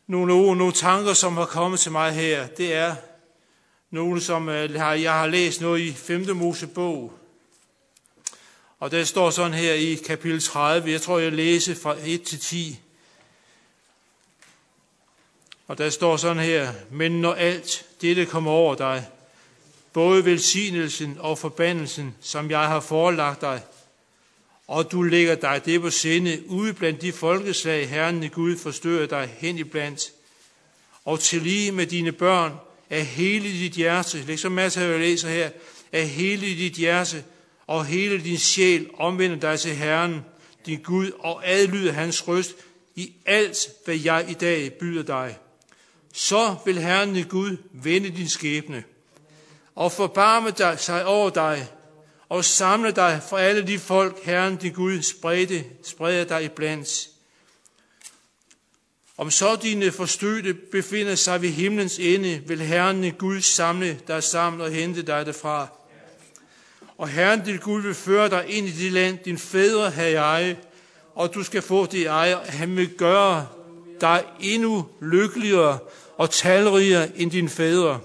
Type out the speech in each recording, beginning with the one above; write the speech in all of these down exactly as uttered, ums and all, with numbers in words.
nogle ord, nogle tanker, som har kommet til mig her. Det er nogle, som jeg har læst noget i femte Mosebog. Og der står sådan her i kapitel tredive, jeg tror, jeg læser fra et til ti. Og der står sådan her: Men når alt dette kommer over dig, både velsignelsen og forbandelsen, som jeg har forelagt dig, og du lægger dig det på sinde ude blandt de folkeslag, Herren i Gud forstørrer dig hen iblandt, og til lige med dine børn af hele dit hjerte, ligesom Mads har læser her, af hele dit hjerte og hele din sjæl omvender dig til Herren, din Gud, og adlyder hans røst i alt, hvad jeg i dag byder dig. Så vil Herren i Gud vende din skæbne og forbarme dig sig over dig, og samle dig fra alle de folk, Herren din Gud spredte, spreder dig iblandt. Om så dine forstødte befinder sig ved himlens ende, vil Herren din Gud samle dig sammen og hente dig derfra. Og Herren din Gud vil føre dig ind i det land, din fædre havde eje, og du skal få det eje. Han vil gøre dig endnu lykkeligere og talrigere end dine fædre.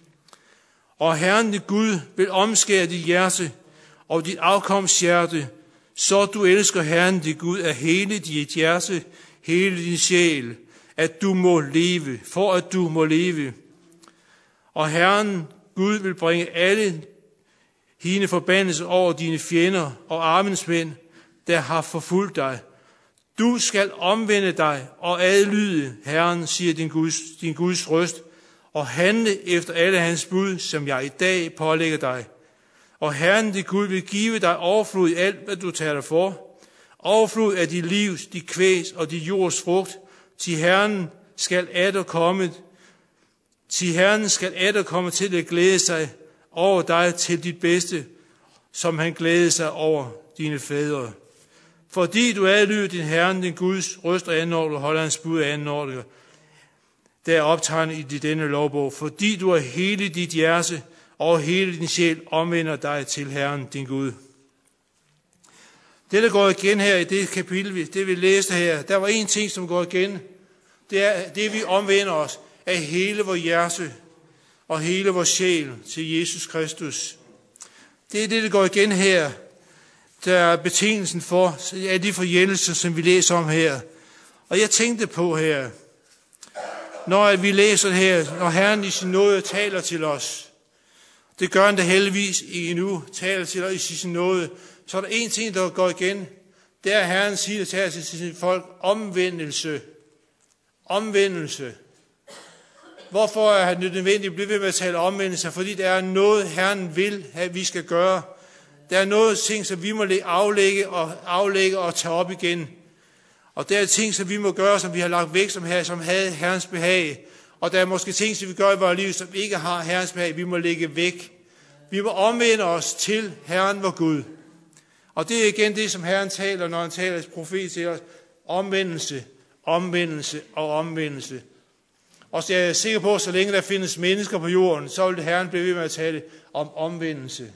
Og Herren din Gud vil omskære dit hjerte og dit afkomshjerte, så du elsker Herren din Gud af hele dit hjerte, hele din sjæl, at du må leve, for at du må leve. Og Herren Gud vil bringe alle hine forbandelser over dine fjender og armensmænd, der har forfulgt dig. Du skal omvende dig og adlyde Herren, siger din Guds, din Guds røst, og handle efter alle hans bud, som jeg i dag pålægger dig. Og Herren, din Gud, vil give dig overflod i alt, hvad du tager dig for. Overflod af dit livs, dit kvæs og dit jords frugt. Til Herren skal atter komme, til Herren skal atter komme til at glæde sig over dig til dit bedste, som han glædede sig over dine fædre. Fordi du adlyder din Herren, din Guds røst og anordninger, holder hans bud og anordninger, der er optegnet i denne lovbog. Fordi du af hele dit hjerte og hele din sjæl omvender dig til Herren, din Gud. Det, der går igen her i det kapitel, det vi læste her, der var en ting, som går igen. Det er det, vi omvender os af hele vores hjerte og hele vores sjæl til Jesus Kristus. Det er det, der går igen her. Der er betingelsen for, af de forjældelser, som vi læser om her. Og jeg tænkte på her, når vi læser det her, når Herren i sin nåde taler til os, det gør han da heldigvis endnu, taler til os i sin nåde, så er der en ting, der går igen. Det er, at Herren siger til os, til sine folk, omvendelse. Omvendelse. Hvorfor er det nødvendigt at blive ved med at tale omvendelse? Fordi der er noget, Herren vil, at vi skal gøre. Der er noget ting, som vi må aflægge og aflægge og tage op igen. Og der er ting, som vi må gøre, som vi har lagt væk, som, her, som havde Herrens behag. Og der er måske ting, som vi gør i vores liv, som ikke har Herrens behag, vi må lægge væk. Vi må omvende os til Herren vor Gud. Og det er igen det, som Herren taler, når han taler til profet til os. Omvendelse, omvendelse og omvendelse. Og så er jeg sikker på, at så længe der findes mennesker på jorden, så vil Herren blive ved med at tale om omvendelse.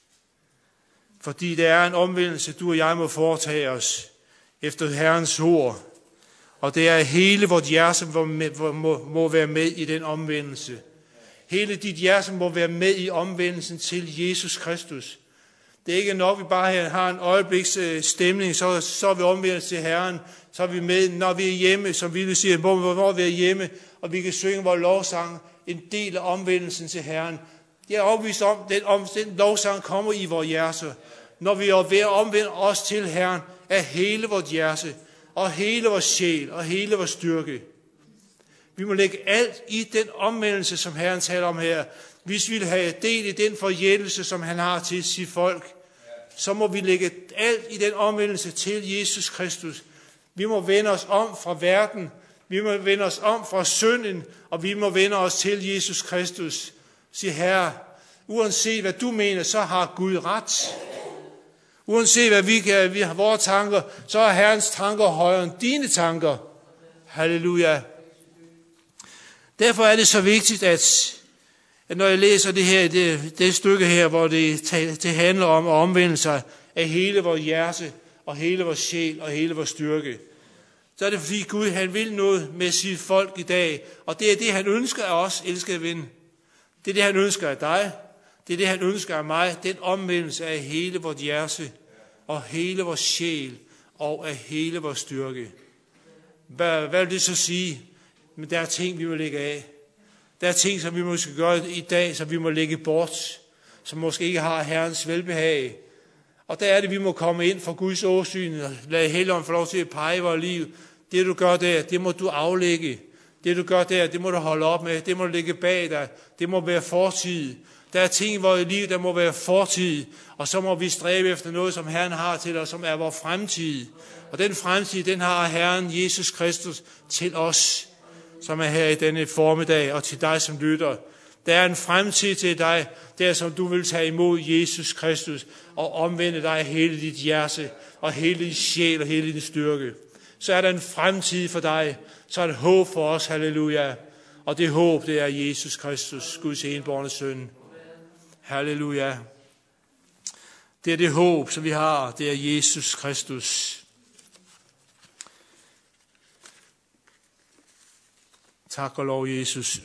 Fordi der er en omvendelse, du og jeg må foretage os efter Herrens ord. Og det er hele vort hjerte, som må, må være med i den omvendelse. Hele dit hjerte må være med i omvendelsen til Jesus Kristus. Det er ikke nok, vi bare her har en øjebliks stemning, så, så er vi omvendt til Herren. Så er vi med, når vi er hjemme, som vi vil sige, hvor vi er hjemme, og vi kan synge vores lovsang, en del af omvendelsen til Herren. Jeg er overbevist om, at den, om, den lovsang kommer i vores hjerte. Når vi er ved at omvende os til Herren af hele vores hjerte, og hele vores sjæl, og hele vores styrke. Vi må lægge alt i den omvendelse, som Herren taler om her. Hvis vi vil have del i den forjættelse, som han har til sit folk, så må vi lægge alt i den omvendelse til Jesus Kristus. Vi må vende os om fra verden, vi må vende os om fra synden, og vi må vende os til Jesus Kristus. Sig, Herre, uanset hvad du mener, så har Gud ret. Uanset hvad vi kan, vi har vores tanker, så er Herrens tanker højere end dine tanker. Halleluja. Derfor er det så vigtigt, at, at når jeg læser det her, det, det stykke her, hvor det, det handler om at omvende sig af hele vores hjerte, og hele vores sjæl, og hele vores styrke, så er det fordi Gud, han vil noget med sit folk i dag. Og det er det, han ønsker af os, elskede ven. Det er det, han ønsker af dig. Det er det, han ønsker af mig. Den omvendelse af hele vores hjerte, og hele vores sjæl, og af hele vores styrke. Hvad, hvad vil det så sige? Men der er ting, vi må lægge af. Der er ting, som vi måske gøre i dag, som vi må lægge bort, som måske ikke har Herrens velbehag. Og der er det, vi må komme ind for Guds åsyn, og lade Helligånden få lov til at pege i vores liv. Det du gør der, det må du aflægge. Det du gør der, det må du holde op med. Det må du lægge bag dig. Det må være fortid. Der er ting i vores liv, der må være fortid. Og så må vi stræbe efter noget, som Herren har til os, som er vores fremtid. Og den fremtid, den har Herren Jesus Kristus til os, som er her i denne formiddag, og til dig, som lytter. Der er en fremtid til dig, der som du vil tage imod Jesus Kristus, og omvende dig hele dit hjerte, og hele din sjæl, og hele din styrke. Så er der en fremtid for dig, så er der håb for os, halleluja. Og det håb, det er Jesus Kristus, Guds enbårne søn. Halleluja. Det er det håb, som vi har, det er Jesus Kristus. Tak og lov, Jesus.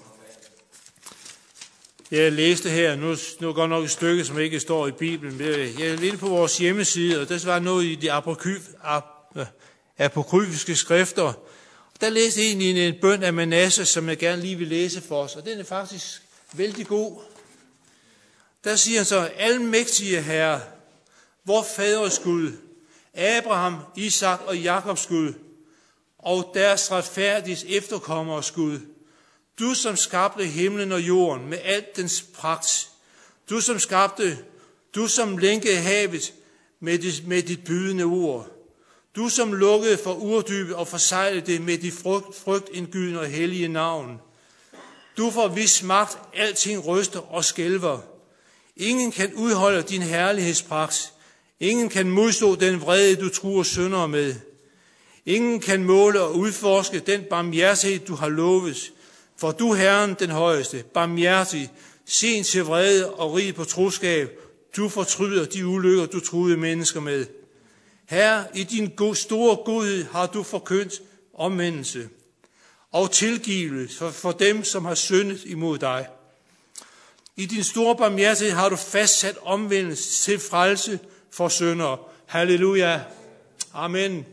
Jeg læste her, nu, nu går nok et stykke, som ikke står i Bibelen. Jeg er lidt på vores hjemmeside, og der var noget i de apokryf, ap, apokryfiske skrifter. Der læste jeg egentlig en bøn af Manasse, som jeg gerne lige vil læse for os, og den er faktisk vældig god. Der siger han så, almægtige Herre, vor faders Gud, Abraham, Isak og Jakobs Gud, og deres retfærdiges efterkommeres Gud, du som skabte himlen og jorden med alt dens pragt, du som skabte, du som lænkede havet med dit, med dit bydende ord, du som lukkede for urdybet og forseglede det med dit frygt, frygtindgydende og hellige navn, du for hvis magt alting ryster og skælver. Ingen kan udholde din herlighedspragt, ingen kan modstå den vrede, du truer syndere med. Ingen kan måle og udforske den barmhjertighed, du har lovet. For du, Herren, den højeste, barmhjertig, sen til vrede og rig på troskab, du fortryder de ulykker, du truede mennesker med. Herre, i din store godhed har du forkyndt omvendelse og tilgivelse for, for dem, som har syndet imod dig. I din store barmhjertighed har du fastsat omvendelse til frelse for syndere. Halleluja. Amen.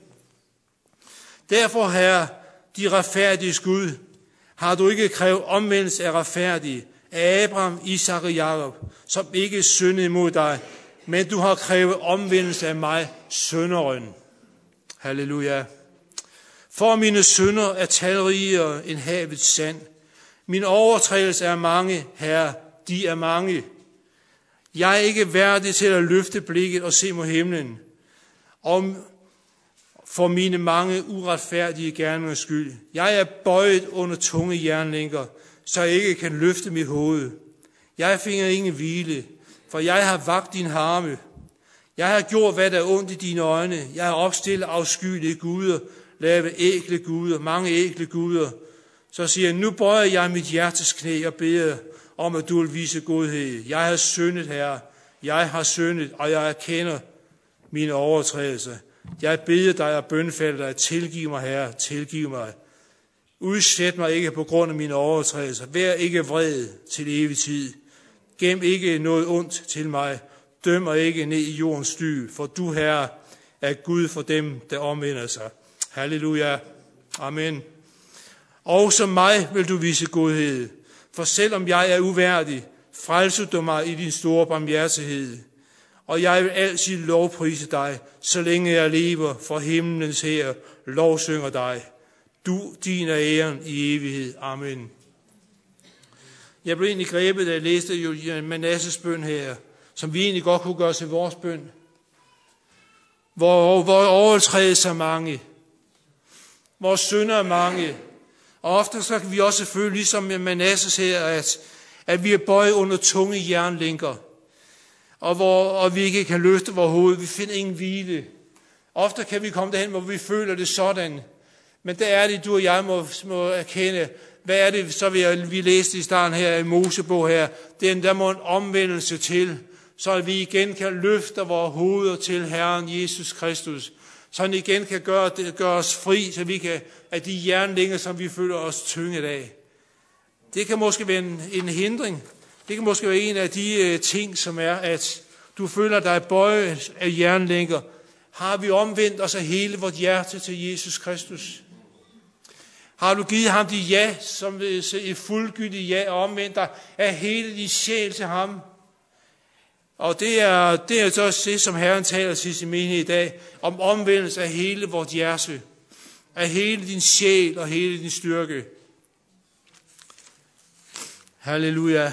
Derfor, Herre, de retfærdige Gud, har du ikke krævet omvendelse af retfærdige, af Abraham, Isak og Jakob, som ikke syndede imod dig, men du har krævet omvendelse af mig, synderen. Halleluja. For mine synder er talrigere end havets sand. Min overtrædelse er mange, Herre, de er mange. Jeg er ikke værdig til at løfte blikket og se mod himlen. Om for mine mange uretfærdige gerninger skyld. Jeg er bøjet under tunge jernlænker, så jeg ikke kan løfte mit hoved. Jeg finder ingen hvile, for jeg har vagt din harme. Jeg har gjort, hvad der er ondt i dine øjne. Jeg har opstillet afskyelige guder, lavet ækle guder, mange ækle guder. Så siger jeg, nu bøjer jeg mit hjertes knæ og beder om, at du vil vise godhed. Jeg har syndet, Herre. Jeg har syndet, og jeg erkender mine overtrædelser. Jeg beder dig og bønfalder dig, tilgiv mig, Herre, tilgiv mig. Udsæt mig ikke på grund af mine overtrædelser. Vær ikke vred til evig tid. Gem ikke noget ondt til mig. Døm mig ikke ned i jordens dyb, for du, Herre, er Gud for dem, der omvender sig. Halleluja. Amen. Og som mig vil du vise godhed, for selvom jeg er uværdig, frelser du mig i din store barmhjertighed. Og jeg vil altid lovprise dig, så længe jeg lever, for himlens her lovsynger dig. Du, din er æren i evighed. Amen. Jeg blev egentlig grebet, da jeg læste jo Manasses bøn her, som vi egentlig godt kunne gøre til vores bøn. Hvor, hvor overtrædelser er mange. Vores synder er mange. Og ofte så kan vi også føle, ligesom med Manasses her, at, at vi er bøjet under tunge jernlænker. Og, hvor, og vi ikke kan løfte vores hoved. Vi finder ingen hvile. Ofte kan vi komme derhen, hvor vi føler det sådan. Men der er det, du og jeg må, må erkende. Hvad er det, så vi, vi læste i starten her i Mosebog her. Det er, der må en omvendelse til, så vi igen kan løfte vores hoveder til Herren Jesus Kristus. så han igen kan gøre, gøre os fri, så vi kan, af de jernlinger, som vi føler os tynget af. Det kan måske være en, en hindring. Det kan måske være en af de uh, ting, som er, at du føler dig bøjet af jernlænker. Har vi omvendt os af hele vort hjerte til Jesus Kristus? Har du givet ham dit ja, som et fuldgyldigt ja, og omvendt dig af hele din sjæl til ham? Og det er, det er så også det, som Herren taler til sin menighed i dag, om omvendelse af hele vort hjerte, af hele din sjæl og hele din styrke. Halleluja.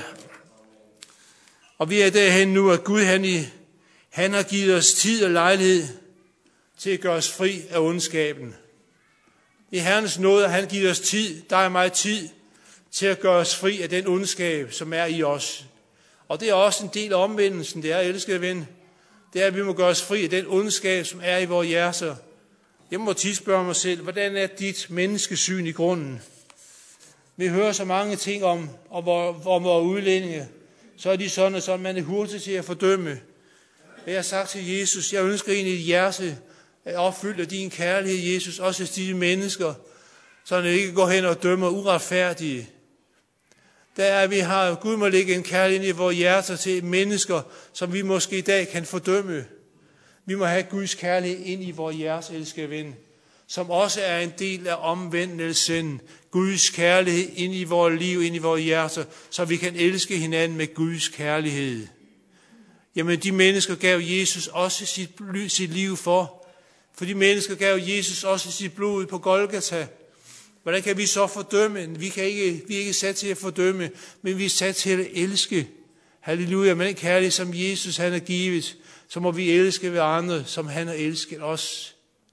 Og vi er derhen nu, at Gud han, i, han har givet os tid og lejlighed til at gøre os fri af ondskaben. I Herrens nåde har han givet os tid, der er meget tid, til at gøre os fri af den ondskab, som er i os. Og det er også en del af omvendelsen, det er, elskede ven. Det er, at vi må gøre os fri af den ondskab, som er i vores hjerter. Jeg må tit spørge mig selv, hvordan er dit menneskesyn i grunden? Vi hører så mange ting om, om, om vores udlændinge. Så er de sådan og sådan, man er hurtig til at fordømme. Jeg har sagt til Jesus, jeg ønsker egentlig et hjerte opfyldt af din kærlighed, Jesus, også til de mennesker, så det ikke går hen og dømmer uretfærdige. Der er, at vi har, Gud må lægge en kærlighed i vores hjerter til mennesker, som vi måske i dag kan fordømme. Vi må have Guds kærlighed ind i vores hjerter, elskede ven, som også er en del af omvendelsen. Guds kærlighed ind i vores liv, ind i vores hjerter, så vi kan elske hinanden med Guds kærlighed. Jamen, de mennesker gav Jesus også sit, sit liv for. For de mennesker gav Jesus også sit blod på Golgata. Hvordan kan vi så fordømme? Vi, kan ikke, vi er ikke sat til at fordømme, men vi er sat til at elske. Halleluja, med den kærlighed, som Jesus han har givet, så må vi elske ved andre, som han har elsket os.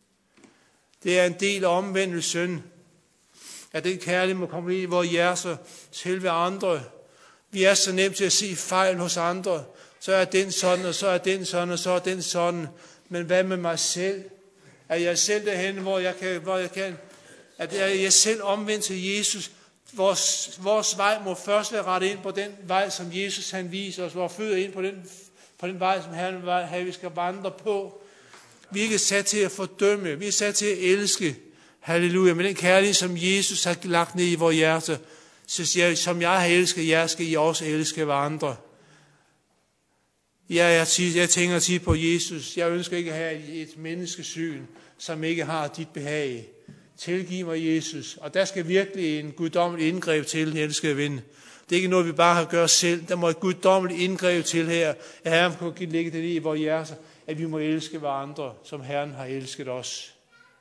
Det er en del af omvendelsen, at den kærlighed må komme ind i vores hjerter til ved andre. Vi er så nemt til at se fejl hos andre. Så er den sådan, og så er den sådan, og så er den sådan. Men hvad med mig selv? Er jeg selv derhen, hvor jeg kan, hvor jeg kan at jeg selv omvendt til Jesus? Vores, vores vej må først være rettet ind på den vej, som Jesus han viser os. Vores fødder ind på den, på den vej, som Herren vil have, vi skal vandre på. Vi er ikke sat til at fordømme. Vi er sat til at elske. Halleluja. Men den kærlighed, som Jesus har lagt ned i vores hjerter, så siger jeg, som jeg har elsket jer, skal I også elske hverandre. Ja, jeg, jeg tænker tit på Jesus. Jeg ønsker ikke at have et menneskesyn, som ikke har dit behag. Tilgiv mig, Jesus. Og der skal virkelig en guddommelig indgreb til, den elskede ven. Det er ikke noget, vi bare har gjort selv. Der må et guddommeligt indgreb til her, at Herren kan lægge det i vores hjerter, at vi må elske hverandre, som Herren har elsket os.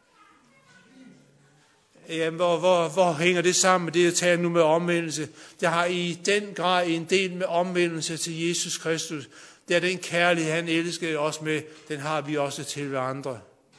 Jamen, hvor, hvor, hvor hænger det sammen med det, jeg taler nu med omvendelse? Det har i den grad en del med omvendelse til Jesus Kristus. Det er den kærlighed, han elskede os med, den har vi også til hverandre.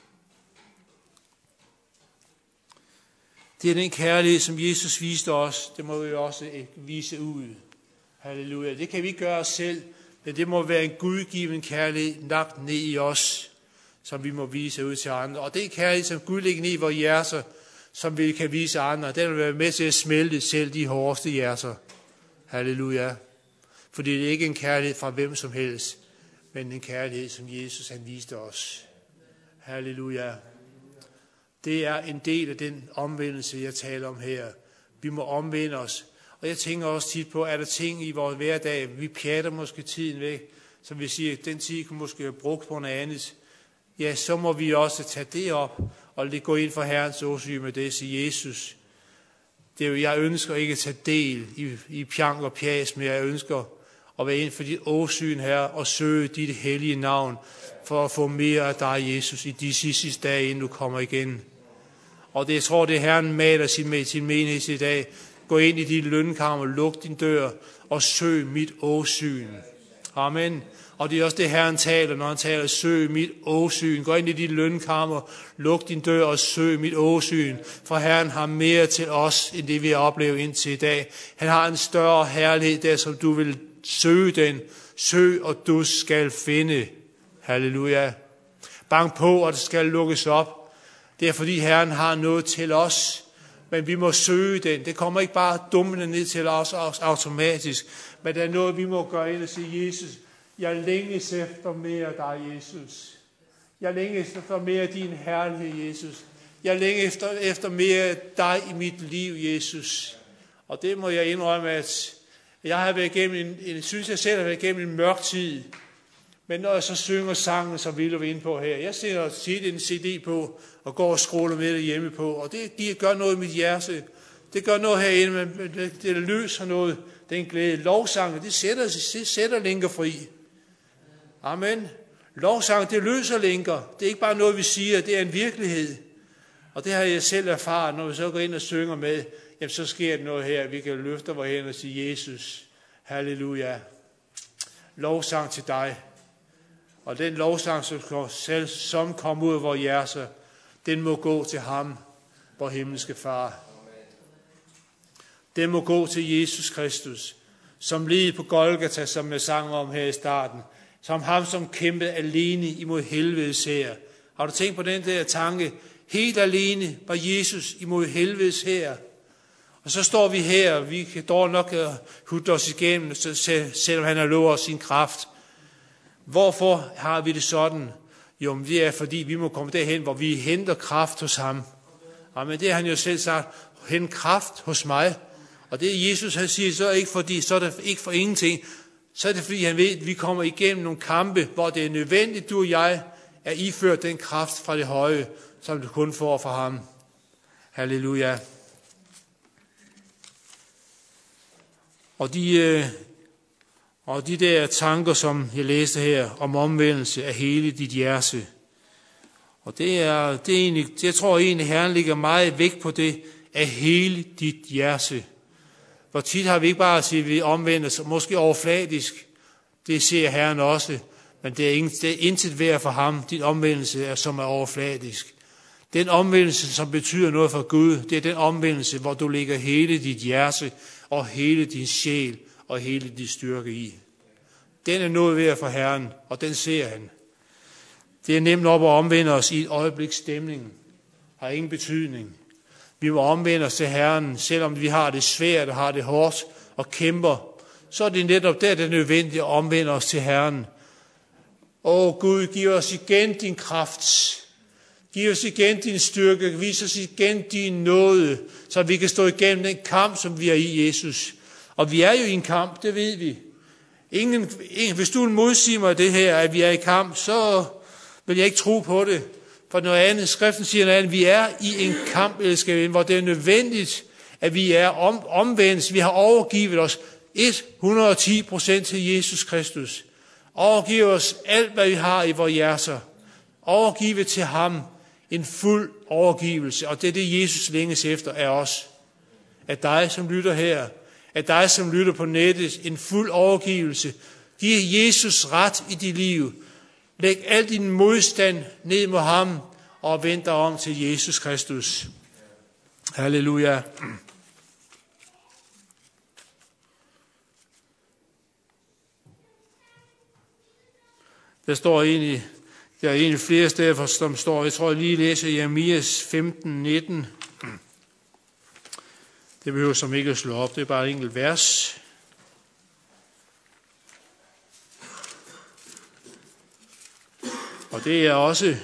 Det er den kærlighed, som Jesus viste os, det må vi også vise ud. Halleluja. Det kan vi gøre os selv, men det må være en gudgiven kærlighed lagt ned i os, som vi må vise ud til andre. Og det er kærlighed, som Gud lægger ned i vores hjerter, som vi kan vise andre. Den vil være med til at smelte selv de hårdeste hjerter. Halleluja. Fordi det er ikke en kærlighed fra hvem som helst, men en kærlighed, som Jesus han viste os. Halleluja. Det er en del af den omvendelse, jeg taler om her. Vi må omvende os. Og jeg tænker også tit på, er der ting i vores hverdag, vi pjatter måske tiden væk, som vi siger, den tid kunne måske have brugt på noget andet. Ja, så må vi også tage det op, og gå ind for Herrens åsyn med det, sige Jesus. Det er jo, jeg ønsker ikke at tage del i, i pjank og pjas, men jeg ønsker at være ind for dit åsyn her, og søge dit hellige navn, for at få mere af dig, Jesus, i de sidste dage, inden du kommer igen. Og det, jeg tror, det er Herren maler sin, med sin menighed i dag. Gå ind i dit lønkammer, luk din dør, og søg mit åsyn. Amen. Og det er også det, Herren taler, når han taler, søg mit åsyn. Gå ind i dit lønkammer, luk din dør og søg mit åsyn. For Herren har mere til os, end det vi har oplevet indtil i dag. Han har en større herlighed der, som du vil søge den. Søg, og du skal finde. Halleluja. Bank på, og det skal lukkes op. Det er fordi Herren har noget til os, men vi må søge den. Det kommer ikke bare dummende ned til os automatisk, men det er noget, vi må gøre ind og sige, Jesus, jeg længes efter mere af dig, Jesus. Jeg længes efter mere af din herlighed, Jesus. Jeg længes efter, efter mere af dig i mit liv, Jesus. Og det må jeg indrømme, at jeg har været igennem en, en synes jeg selv har været igennem en mørk tid. Men når jeg så synger sangen, som vi er inde på her, jeg sætter tit en C D på, og går og scroller med det hjemme på, og det, det gør noget i mit hjerte. Det gør noget herinde, men det, det løser noget. Den glæde. Lovsangen, det sætter, det sætter lænker fri. Amen. Lovsangen, det løser lænker. Det er ikke bare noget, vi siger, det er en virkelighed. Og det har jeg selv erfaret, når vi så går ind og synger med, jamen så sker der noget her. Vi kan løfte vores hænder og sige, Jesus, halleluja. Lovsang til dig. Og den lovsang, som selv som kom ud af vores hjerter, den må gå til ham, vor himmelske far. Den må gå til Jesus Kristus, som led på Golgata, som jeg sang om her i starten. Som ham, som kæmpede alene imod helvedes hær. Har du tænkt på den der tanke? Helt alene var Jesus imod helvedes hær. Og så står vi her, og vi kan dog nok hudde os igennem, selvom han har lovet os sin kraft. Hvorfor har vi det sådan? Jo, men det er fordi, vi må komme derhen, hvor vi henter kraft hos ham. Ja, men det har han jo selv sagt, hent kraft hos mig. Og det Jesus han siger, så er, ikke fordi, så er det ikke for ingenting. Så er det fordi, han ved, at vi kommer igennem nogle kampe, hvor det er nødvendigt, du og jeg, er iført den kraft fra det høje, som du kun får fra ham. Halleluja. Og de, øh, og de der tanker, som jeg læste her, om omvendelse af hele dit hjerte. Og det er, det er egentlig, det jeg tror egentlig, Herren ligger meget vægt på det, af hele dit hjerte. Hvor tit har vi ikke bare at sige, at vi omvendes, måske overfladisk. Det ser Herren også. Men det er, ingen, det er intet værd for ham. Din omvendelse er som er overfladisk. Den omvendelse, som betyder noget for Gud, det er den omvendelse, hvor du lægger hele dit hjerte og hele din sjæl og hele din styrke i. Den er noget værd for Herren, og den ser han. Det er nemt op at omvende os i et øjeblik. Stemningen har ingen betydning. Vi må omvende os til Herren, selvom vi har det svært og har det hårdt og kæmper. Så er det netop der, det er nødvendigt at omvende os til Herren. Åh Gud, giv os igen din kraft. Giv os igen din styrke. Vis os igen din nåde, så vi kan stå igennem den kamp, som vi er i, Jesus. Og vi er jo i en kamp, det ved vi. Ingen, ingen, hvis du modsiger mig det her, at vi er i kamp, så vil jeg ikke tro på det. For noget andet, skriften siger noget andet, vi er i en kamp, elsker, hvor det er nødvendigt, at vi er om, omvendt. Vi har overgivet os hundrede og ti procent til Jesus Kristus. Overgive os alt, hvad vi har i vores hjerter. Overgive til ham en fuld overgivelse. Og det er det, Jesus længes efter af os. Af dig, som lytter her. Af dig, som lytter på nettet. En fuld overgivelse. Giv Jesus ret i dit liv. Læg al din modstand ned mod ham. Og vend dig om til Jesus Kristus. Halleluja. Der står egentlig, der er egentlig flere steder, som står, jeg tror, jeg lige læser Jeremias femten nitten. Det behøver som ikke at slå op, det er bare et enkelt vers. Og det er også,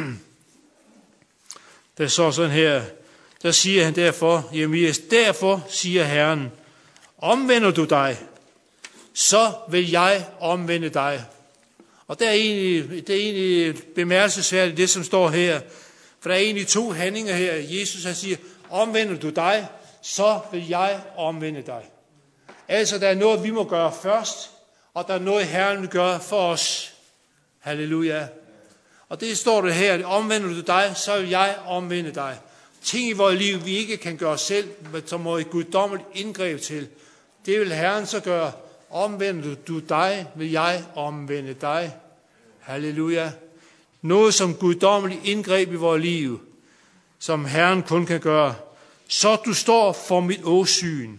der står sådan her, der siger han derfor, Jeremias, derfor siger Herren, omvender du dig, så vil jeg omvende dig. Og det er egentlig, det er egentlig bemærkelsesværdigt, det som står her. For der er egentlig to handlinger her. Jesus han siger, omvender du dig, så vil jeg omvende dig. Altså der er noget, vi må gøre først, og der er noget, Herren vil gøre for os. Halleluja. Og det står det her, omvender du dig, så vil jeg omvende dig. Ting i vores liv, vi ikke kan gøre selv, men som må et guddommeligt indgreb til. Det vil Herren så gøre. Omvender du dig, vil jeg omvende dig. Halleluja. Noget som guddommeligt indgreb i vores liv, som Herren kun kan gøre. Så du står for mit åsyn.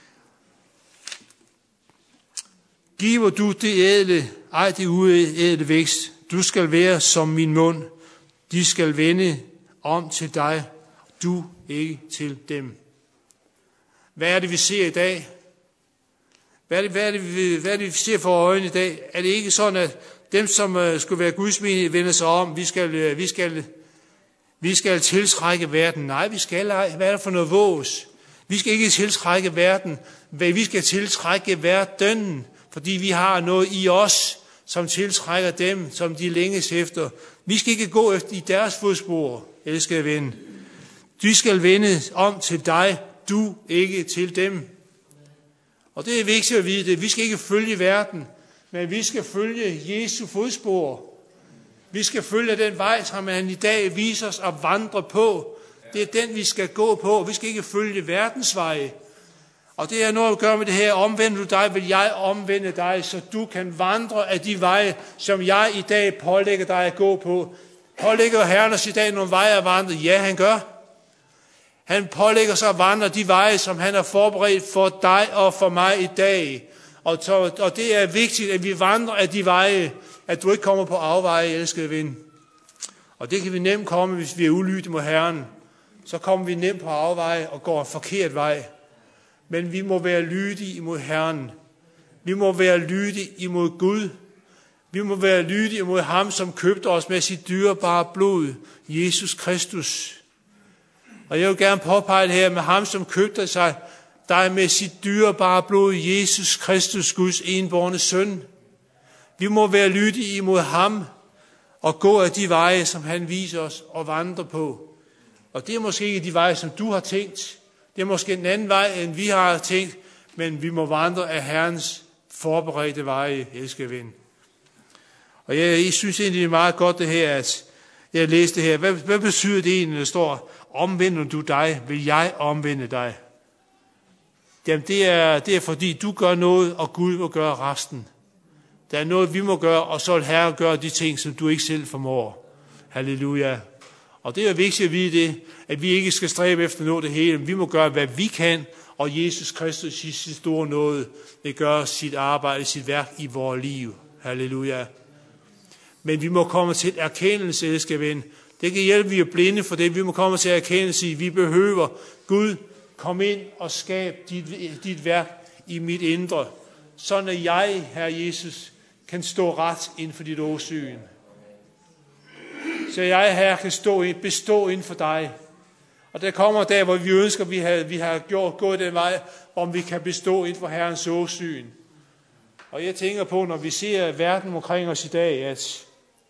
Giver du det ædle, ej det uædle vækst. Du skal være som min mund. De skal vende om til dig, du ikke til dem. Hvad er det, vi ser i dag? Hvad er, det, hvad, er det, hvad er det, vi ser for øjnene i dag? Er det ikke sådan, at dem som uh, skulle være Guds menighed, vender sig om. Vi skal, uh, vi skal, vi skal tiltrække verden. Nej, vi skal ej. Hvad er det for noget vås? Vi skal ikke tiltrække verden. Vi skal tiltrække verden, fordi vi har noget i os, som tiltrækker dem, som de længes efter. Vi skal ikke gå efter i deres fodspor, elskede ven. De skal vende om til dig, du ikke til dem. Og det er vigtigt at vide det. Vi skal ikke følge verden, men vi skal følge Jesu fodspor. Vi skal følge den vej, som han i dag viser os at vandre på. Det er den, vi skal gå på. Vi skal ikke følge verdens veje. Og det er noget at gøre med det her. Omvender du dig, vil jeg omvende dig, så du kan vandre af de veje, som jeg i dag pålægger dig at gå på. Pålægger Herren os i dag nogle veje at vandre? Ja, han gør. Han pålægger sig at vandre de veje, som han har forberedt for dig og for mig i dag. Og, så, og det er vigtigt, at vi vandrer af de veje, at du ikke kommer på afveje, elskede ven. Og det kan vi nemt komme, hvis vi er ulydige mod Herren. Så kommer vi nemt på afveje og går en forkert vej. Men vi må være lydige imod Herren. Vi må være lydige imod Gud. Vi må være lydige imod ham, som købte os med sit dyrebare blod, Jesus Kristus. Og jeg vil gerne påpege det her med ham, som købte sig dig med sit dyrebare blod, Jesus Kristus, Guds enbårne søn. Vi må være lydige imod ham og gå af de veje, som han viser os og vandre på. Og det er måske ikke de veje, som du har tænkt. Det er måske en anden vej, end vi har tænkt, men vi må vandre af Herrens forberedte veje, elskede ven. Og jeg, jeg synes egentlig, det er meget godt det her, at jeg læste det her. Hvad, hvad betyder det egentlig, når der står, omvender du dig, vil jeg omvende dig? Jamen det er, det er fordi, du gør noget, og Gud må gøre resten. Der er noget, vi må gøre, og så vil Herren gøre de ting, som du ikke selv formår. Halleluja. Og det er vigtigt at vide det, at vi ikke skal stræbe efter noget det hele. Vi må gøre, hvad vi kan, og Jesus Kristus i sit store nåde vil gøre sit arbejde, sit værk i vores liv. Halleluja. Men vi må komme til erkendelse, elskede ven. Det kan hjælpe, vi er blinde for det. Vi må komme til erkendelse i, vi behøver Gud, kom ind og skab dit, dit værk i mit indre. Sådan at jeg, Herre Jesus, kan stå ret inden for dit åsyn. Så jeg, Herre, kan stå ind, bestå inden for dig. Og der kommer der, hvor vi ønsker, at vi har, vi har gjort, gået den vej, om vi kan bestå inden for Herrens åsyn. Og jeg tænker på, når vi ser verden omkring os i dag, at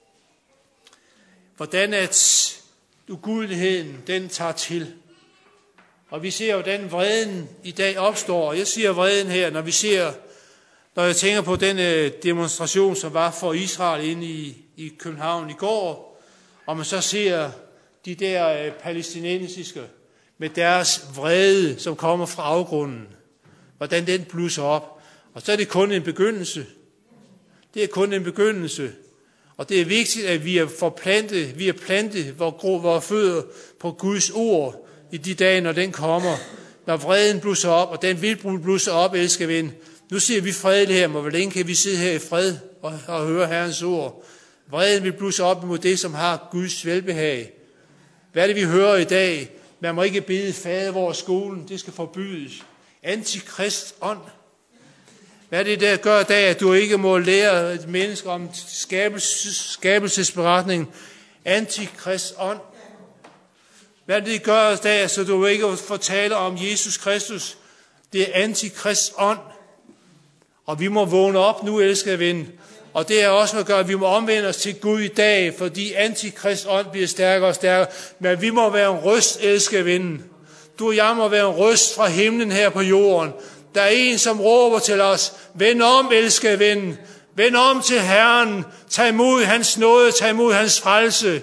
hvordan at ugudeligheden, den tager til. Og vi ser, hvordan vreden i dag opstår. Jeg siger vreden her, når vi ser, når jeg tænker på den demonstration, som var for Israel inde i, i København i går, og man så ser de der palæstinensiske med deres vrede, som kommer fra afgrunden, hvordan den blusser op. Og så er det kun en begyndelse. Det er kun en begyndelse. Og det er vigtigt, at vi er forplantet, vi er plantet vores fødder på Guds ord i de dage, når den kommer. Når vreden blusser op, og den vil blusse op, elskede ven. Nu siger vi fredeligt her, men hvor længe kan vi sidde her i fred og, og høre Herrens ord? Vreden vil blusse op imod det, som har Guds velbehag. Hvad er det, vi hører i dag? Man må ikke bede fader over skolen, det skal forbydes. Antikrist ånd. Hvad er det, der gør i dag, at du ikke må lære et menneske om skabelses, skabelsesberetningen? Antikrist ånd. Hvad er det, det gør i dag, så du ikke får tale om Jesus Kristus? Det er antikrist ånd. Og vi må vågne op nu, elskede ven. Og det er også med at gøre, at vi må omvende os til Gud i dag, fordi antikrist ånd bliver stærkere og stærkere. Men vi må være en røst, elskede ven. Du og jeg må være en røst fra himlen her på jorden. Der er en, som råber til os, vend om, elskede ven. Vend om til Herren. Tag imod hans nåde, tag imod hans frelse.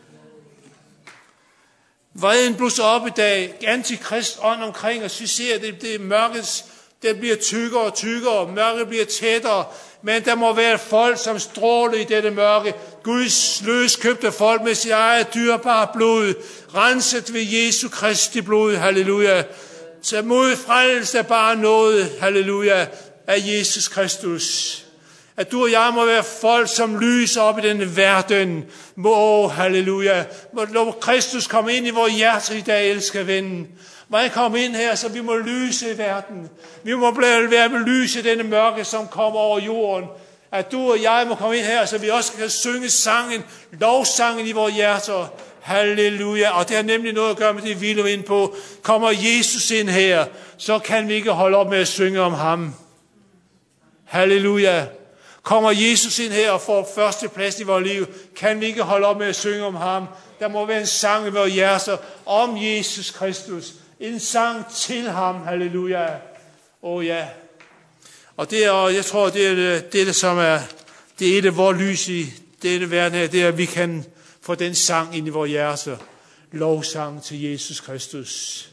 Vreden blusser op i dag. Antikrist ånd omkring os. Vi ser, det, det mørkets, det bliver tykkere og tykkere. Mørket bliver tættere. Men der må være folk, som stråler i dette mørke. Guds løskøbte folk med sit eget dyrebare blod. Renset ved Jesu Kristi blod. Halleluja. Så mod frelse er bare noget. Halleluja. Af Jesus Kristus. At du og jeg må være folk, som lyser op i denne verden. Må, halleluja. Må Kristus komme ind i vores hjerte i dag, elskede ven. Må han komme ind her, så vi må lyse i verden. Vi må være med lyse i denne mørke, som kommer over jorden. at du og jeg må komme ind her, så vi også kan synge sangen, lovsangen i vores hjerter. Halleluja. Og det har nemlig noget at gøre med det, vi vil ind på. Kommer Jesus ind her, så kan vi ikke holde op med at synge om ham. Halleluja. Kommer Jesus ind her og får første plads i vores liv, kan vi ikke holde op med at synge om ham. Der må være en sang i vores hjerter om Jesus Kristus. En sang til ham. Halleluja. Åh oh, ja. Og det er, jeg tror, det er det, det, som er, det er et af vores lys i denne verden her, det er, at vi kan få den sang ind i vores hjerter. Lovsang til Jesus Kristus.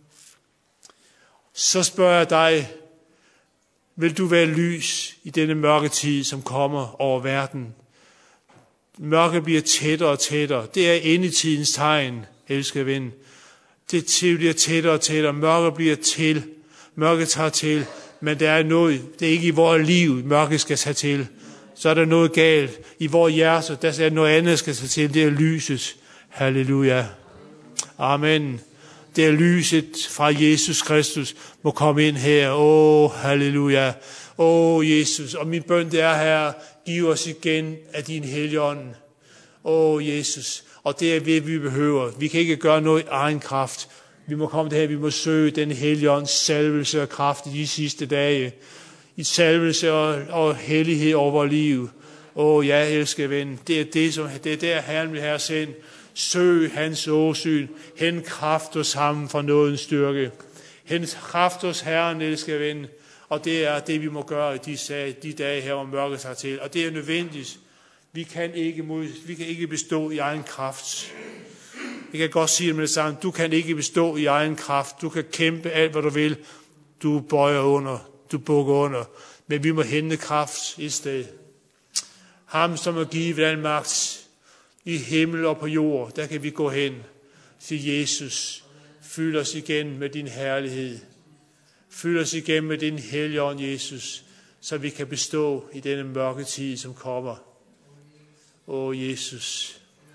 Så spørger jeg dig, vil du være lys i denne mørke tid, som kommer over verden? Mørket bliver tættere og tættere. Det er endetidens tegn, elskede ven. Det bliver tættere og tættere. Mørket bliver til. Mørket tager til. Men der er noget, det er ikke i vores liv, mørket skal tage til. Så er der noget galt. I vores hjerter, der er noget andet, der skal tage til. Det er lyset. Halleluja. Amen. Det er lyset fra Jesus Kristus må komme ind her. Åh, halleluja. Åh, Jesus. Og min bøn det er her, giv os igen af din Helligånd. Åh, Jesus. Og det er det, vi behøver. Vi kan ikke gøre noget i egen kraft. Vi må komme derhen, vi må søge den Helligånds salvelse og kraft i de sidste dage. I salvelse og, og hellighed over vores liv. Åh, ja, elskede ven. Det er, det, som, det er der, Herren vil have sendt. Søg hans åsyn. Hent kraft hos ham for nådens styrke. Hent kraft hos Herren, elskede ven. Og det er det, vi må gøre i de, sag, de dage her, hvor mørket tager til. Og det er nødvendigt. Vi kan ikke, mod, vi kan ikke bestå i egen kraft. Jeg kan godt sige det med det samme. Du kan ikke bestå i egen kraft. Du kan kæmpe alt, hvad du vil. Du bøjer under. Du bukker under. Men vi må hente kraft i sted. Ham, som har givet al magt i himmel og på jord, der kan vi gå hen til Jesus. Fyld os igen med din herlighed. Fyld os igen med din Helligånd, Jesus, så vi kan bestå i denne mørke tid, som kommer. Åh, Jesus.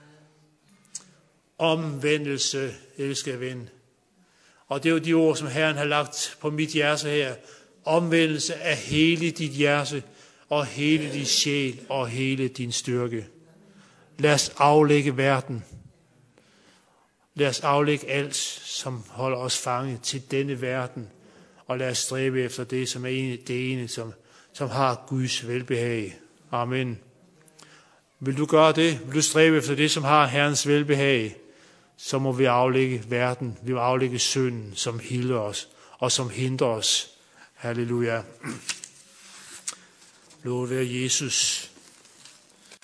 Omvendelse, elskede ven. Og det er jo de ord, som Herren har lagt på mit hjerte her. Omvendelse af hele dit hjerte, og hele din sjæl, og hele din styrke. Lad os aflægge verden. Lad os aflægge alt, som holder os fanget til denne verden. Og lad os stræbe efter det, som er ene, det ene, som, som har Guds velbehag. Amen. Vil du gøre det? Vil du stræbe efter det, som har Herrens velbehag? Så må vi aflægge verden. Vi må aflægge synden, som hindrer os, og som hindrer os. Halleluja. Lovet være Jesus.